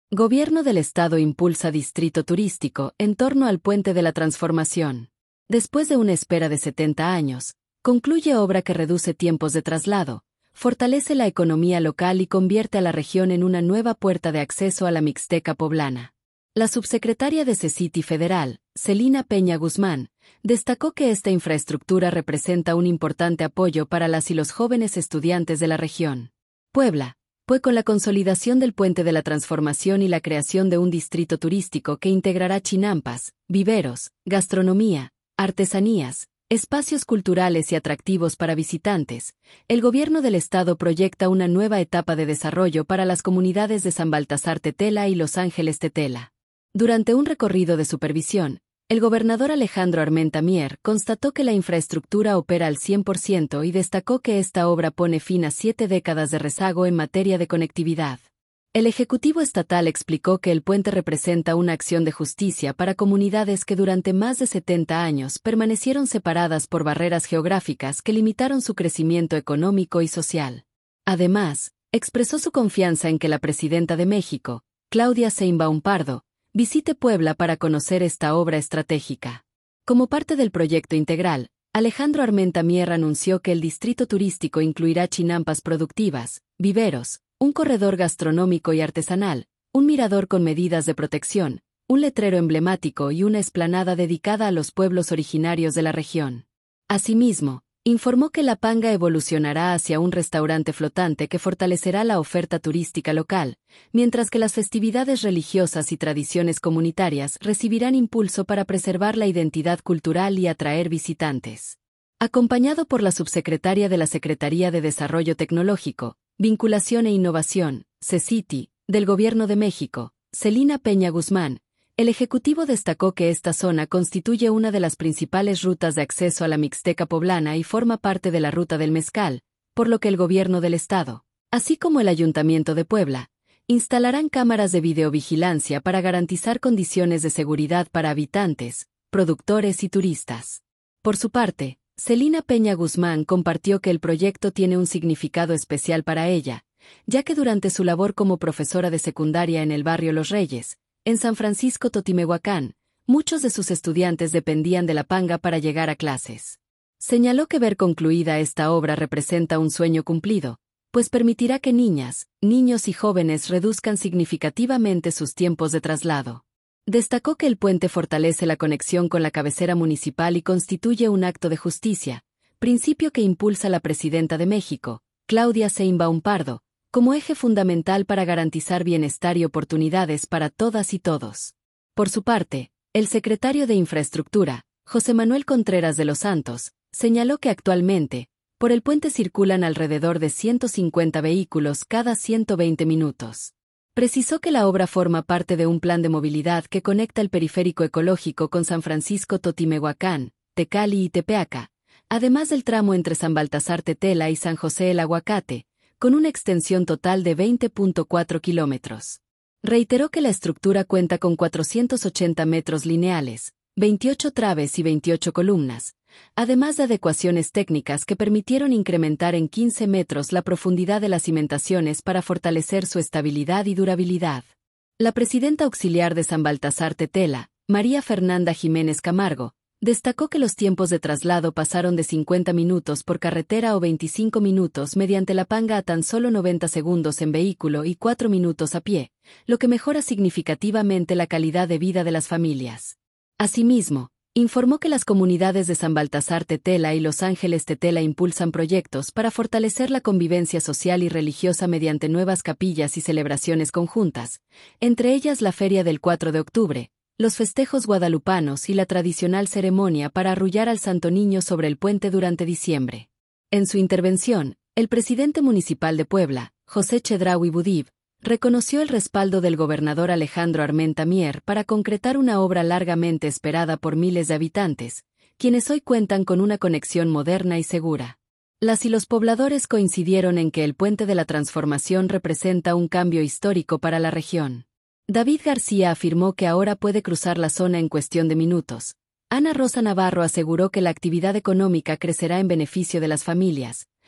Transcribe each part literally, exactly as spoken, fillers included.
Gobierno del Estado impulsa distrito turístico en torno al Puente de la Transformación. Después de una espera de setenta años, concluye obra que reduce tiempos de traslado, fortalece la economía local y convierte a la región en una nueva puerta de acceso a la Mixteca poblana. La subsecretaria de CECITI Federal, Celina Peña Guzmán, destacó que esta infraestructura representa un importante apoyo para las y los jóvenes estudiantes de la región. Puebla, pues con la consolidación del Puente de la Transformación y la creación de un distrito turístico que integrará chinampas, viveros, gastronomía, artesanías, espacios culturales y atractivos para visitantes, el gobierno del estado proyecta una nueva etapa de desarrollo para las comunidades de San Baltasar Tetela y Los Ángeles Tetela. Durante un recorrido de supervisión, el gobernador Alejandro Armenta Mier constató que la infraestructura opera al cien por ciento y destacó que esta obra pone fin a siete décadas de rezago en materia de conectividad. El Ejecutivo Estatal explicó que el puente representa una acción de justicia para comunidades que durante más de setenta años permanecieron separadas por barreras geográficas que limitaron su crecimiento económico y social. Además, expresó su confianza en que la presidenta de México, Claudia Sheinbaum Pardo, visite Puebla para conocer esta obra estratégica. Como parte del proyecto integral, Alejandro Armenta Mier anunció que el distrito turístico incluirá chinampas productivas, viveros, un corredor gastronómico y artesanal, un mirador con medidas de protección, un letrero emblemático y una explanada dedicada a los pueblos originarios de la región. Asimismo, informó que La Panga evolucionará hacia un restaurante flotante que fortalecerá la oferta turística local, mientras que las festividades religiosas y tradiciones comunitarias recibirán impulso para preservar la identidad cultural y atraer visitantes. Acompañado por la subsecretaria de la Secretaría de Desarrollo Tecnológico, Vinculación e Innovación, CECITI, del Gobierno de México, Celina Peña Guzmán, el Ejecutivo destacó que esta zona constituye una de las principales rutas de acceso a la Mixteca poblana y forma parte de la Ruta del Mezcal, por lo que el Gobierno del Estado, así como el Ayuntamiento de Puebla, instalarán cámaras de videovigilancia para garantizar condiciones de seguridad para habitantes, productores y turistas. Por su parte, Celina Peña Guzmán compartió que el proyecto tiene un significado especial para ella, ya que durante su labor como profesora de secundaria en el barrio Los Reyes, en San Francisco Totimehuacán, muchos de sus estudiantes dependían de La Panga para llegar a clases. Señaló que ver concluida esta obra representa un sueño cumplido, pues permitirá que niñas, niños y jóvenes reduzcan significativamente sus tiempos de traslado. Destacó que el puente fortalece la conexión con la cabecera municipal y constituye un acto de justicia, principio que impulsa la presidenta de México, Claudia Sheinbaum Pardo, como eje fundamental para garantizar bienestar y oportunidades para todas y todos. Por su parte, el secretario de Infraestructura, José Manuel Contreras de los Santos, señaló que actualmente, por el puente circulan alrededor de ciento cincuenta vehículos cada ciento veinte minutos. Precisó que la obra forma parte de un plan de movilidad que conecta el periférico ecológico con San Francisco Totimehuacán, Tecali y Tepeaca, además del tramo entre San Baltasar Tetela y San José el Aguacate, con una extensión total de veinte punto cuatro kilómetros. Reiteró que la estructura cuenta con cuatrocientos ochenta metros lineales, veintiocho traves y veintiocho columnas, además de adecuaciones técnicas que permitieron incrementar en quince metros la profundidad de las cimentaciones para fortalecer su estabilidad y durabilidad. La presidenta auxiliar de San Baltasar Tetela, María Fernanda Jiménez Camargo, destacó que los tiempos de traslado pasaron de cincuenta minutos por carretera o veinticinco minutos mediante La Panga a tan solo noventa segundos en vehículo y cuatro minutos a pie, lo que mejora significativamente la calidad de vida de las familias. Asimismo, informó que las comunidades de San Baltasar Tetela y Los Ángeles Tetela impulsan proyectos para fortalecer la convivencia social y religiosa mediante nuevas capillas y celebraciones conjuntas, entre ellas la Feria del cuatro de octubre, los festejos guadalupanos y la tradicional ceremonia para arrullar al Santo Niño sobre el puente durante diciembre. En su intervención, el presidente municipal de Puebla, José Chedraui Budib, reconoció el respaldo del gobernador Alejandro Armenta Mier para concretar una obra largamente esperada por miles de habitantes, quienes hoy cuentan con una conexión moderna y segura. Las y los pobladores coincidieron en que el Puente de la Transformación representa un cambio histórico para la región. David García afirmó que ahora puede cruzar la zona en cuestión de minutos. Ana Rosa Navarro aseguró que la actividad económica crecerá en beneficio de las familias,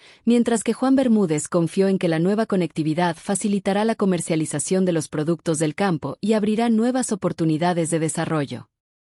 mientras que Juan Bermúdez confió en que la nueva conectividad facilitará la comercialización de los productos del campo y abrirá nuevas oportunidades de desarrollo.